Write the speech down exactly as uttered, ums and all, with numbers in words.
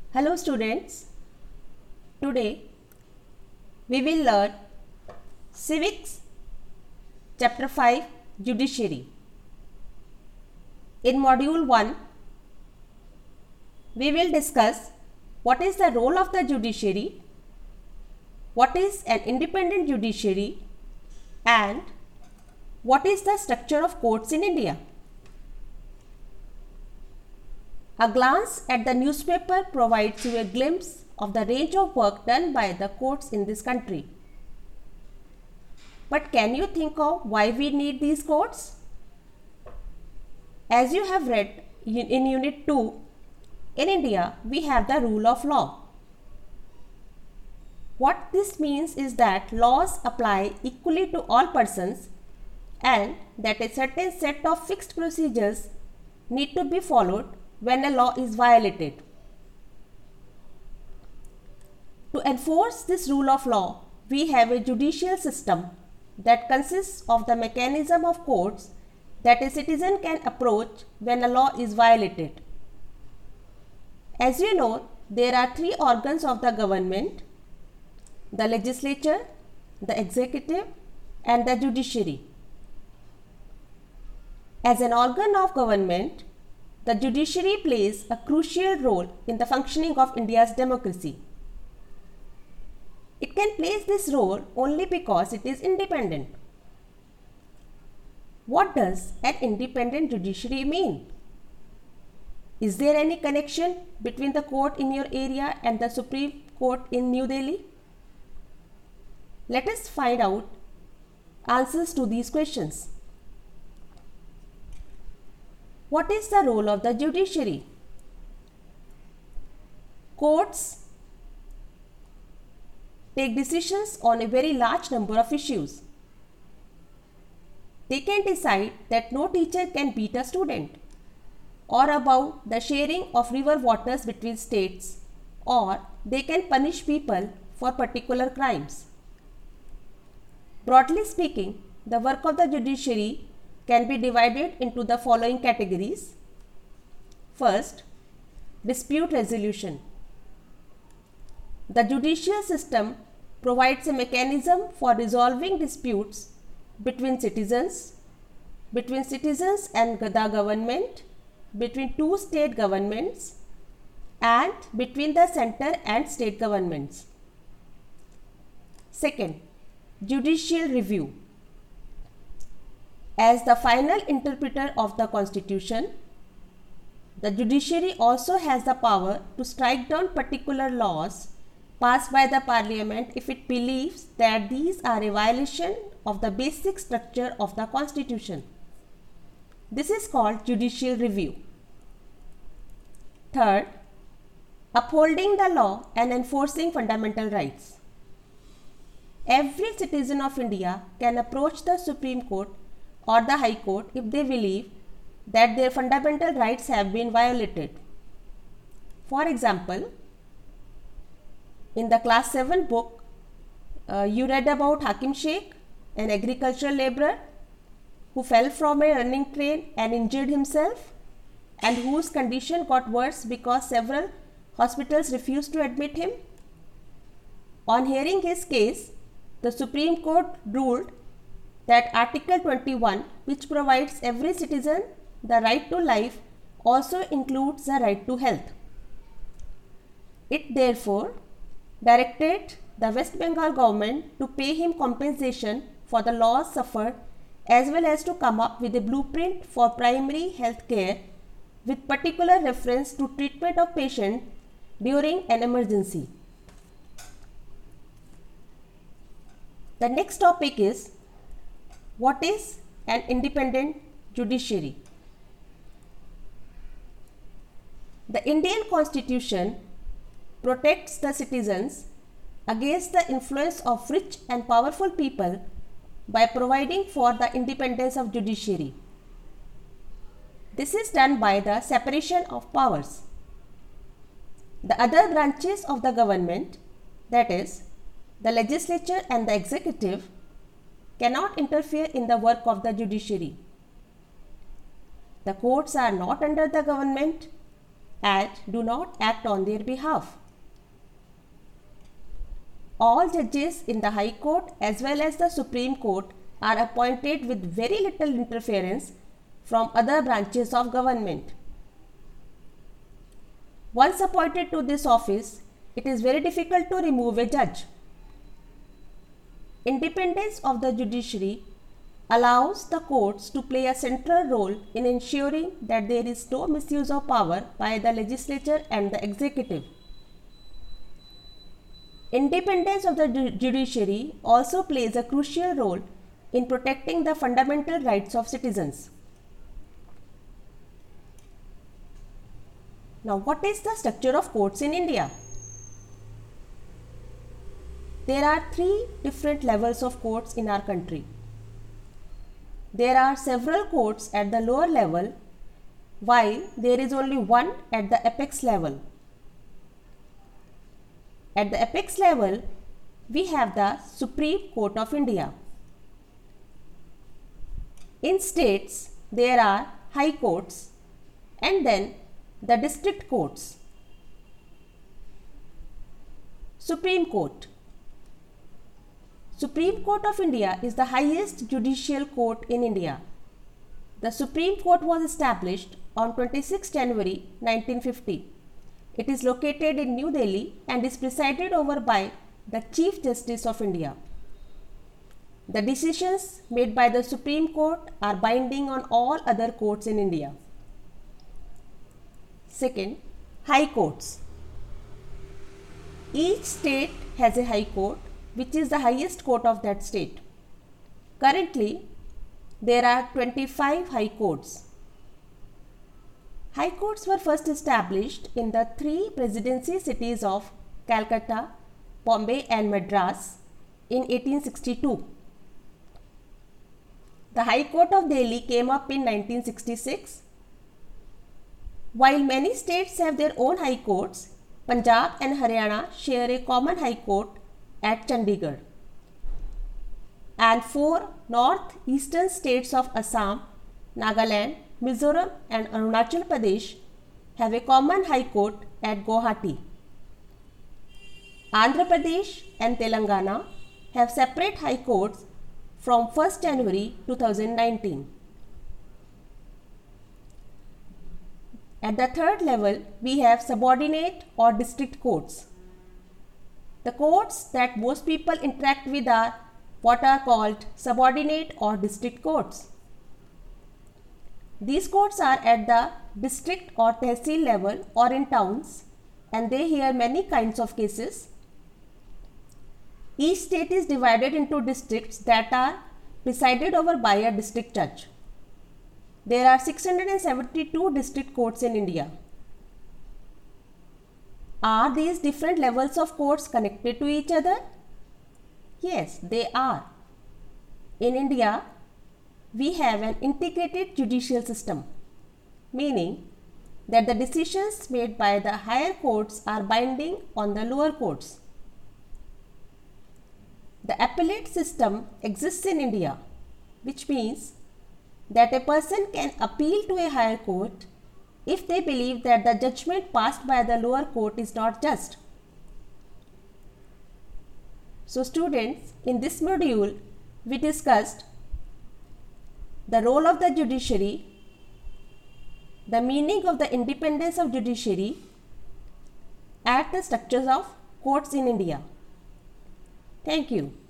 Hello students, today we will learn Civics Chapter five Judiciary. In Module one, we will discuss what is the role of the judiciary, what is an independent judiciary, and what is the structure of courts in India. A glance at the newspaper provides you a glimpse of the range of work done by the courts in this country. But can you think of why we need these courts? As you have read in Unit two, in India we have the rule of law. What this means is that laws apply equally to all persons and that a certain set of fixed procedures need to be followed when a law is violated. To enforce this rule of law, we have a judicial system that consists of the mechanism of courts that a citizen can approach when a law is violated. As you know, there are three organs of the government: the legislature, the executive, and the judiciary. As an organ of government, the judiciary plays a crucial role in the functioning of India's democracy. It can play this role only because it is independent. What does an independent judiciary mean? Is there any connection between the court in your area and the Supreme Court in New Delhi? Let us find out answers to these questions. What is the role of the judiciary? Courts take decisions on a very large number of issues. They can decide that no teacher can beat a student, or about the sharing of river waters between states, or they can punish people for particular crimes. Broadly speaking, the work of the judiciary can be divided into the following categories. First, dispute resolution. The judicial system provides a mechanism for resolving disputes between citizens, between citizens and the government, between two state governments, and between the center and state governments. Second, judicial review. As the final interpreter of the Constitution, the judiciary also has the power to strike down particular laws passed by the Parliament if it believes that these are a violation of the basic structure of the Constitution. This is called judicial review. Third, upholding the law and enforcing fundamental rights. Every citizen of India can approach the Supreme Court or the High Court if they believe that their fundamental rights have been violated. For example, in the class seven book, uh, you read about Hakim Sheikh, an agricultural laborer who fell from a running train and injured himself, and whose condition got worse because several hospitals refused to admit him. On hearing his case, the Supreme Court ruled that Article twenty-one, which provides every citizen the right to life, also includes the right to health. It therefore directed the West Bengal government to pay him compensation for the loss suffered, as well as to come up with a blueprint for primary health care with particular reference to treatment of patients during an emergency. The next topic is, what is an independent judiciary? The Indian Constitution protects the citizens against the influence of rich and powerful people by providing for the independence of judiciary. This is done by the separation of powers. The other branches of the government, that is, the legislature and the executive, cannot interfere in the work of the judiciary. The courts are not under the government and do not act on their behalf. All judges in the High Court as well as the Supreme Court are appointed with very little interference from other branches of government. Once appointed to this office, it is very difficult to remove a judge. Independence of the judiciary allows the courts to play a central role in ensuring that there is no misuse of power by the legislature and the executive. Independence of the judiciary also plays a crucial role in protecting the fundamental rights of citizens. Now, what is the structure of courts in India? There are three different levels of courts in our country. There are several courts at the lower level, while there is only one at the apex level. At the apex level, we have the Supreme Court of India. In states, there are high courts and then the district courts. Supreme Court. Supreme Court of India is the highest judicial court in India. The Supreme Court was established on twenty-sixth January nineteen fifty. It is located in New Delhi and is presided over by the Chief Justice of India. The decisions made by the Supreme Court are binding on all other courts in India. Second, High Courts. Each state has a High Court, which is the highest court of that state. Currently, there are twenty-five High Courts. High Courts were first established in the three presidency cities of Calcutta, Bombay and Madras in eighteen sixty-two. The High Court of Delhi came up in nineteen sixty-six. While many states have their own high courts, Punjab and Haryana share a common high court at Chandigarh. And four north-eastern states of Assam, Nagaland, Mizoram and Arunachal Pradesh have a common high court at Guwahati. Andhra Pradesh and Telangana have separate high courts from first January two thousand nineteen. At the third level, we have subordinate or district courts. The courts that most people interact with are what are called subordinate or district courts. These courts are at the district or tehsil level or in towns, and they hear many kinds of cases. Each state is divided into districts that are presided over by a district judge. There are six hundred seventy-two district courts in India. Are these different levels of courts connected to each other? Yes, they are. In India, we have an integrated judicial system, meaning that the decisions made by the higher courts are binding on the lower courts. The appellate system exists in India, which means that a person can appeal to a higher court if they believe that the judgment passed by the lower court is not just. So students, in this module, we discussed the role of the judiciary, the meaning of the independence of judiciary, and the structures of courts in India. Thank you.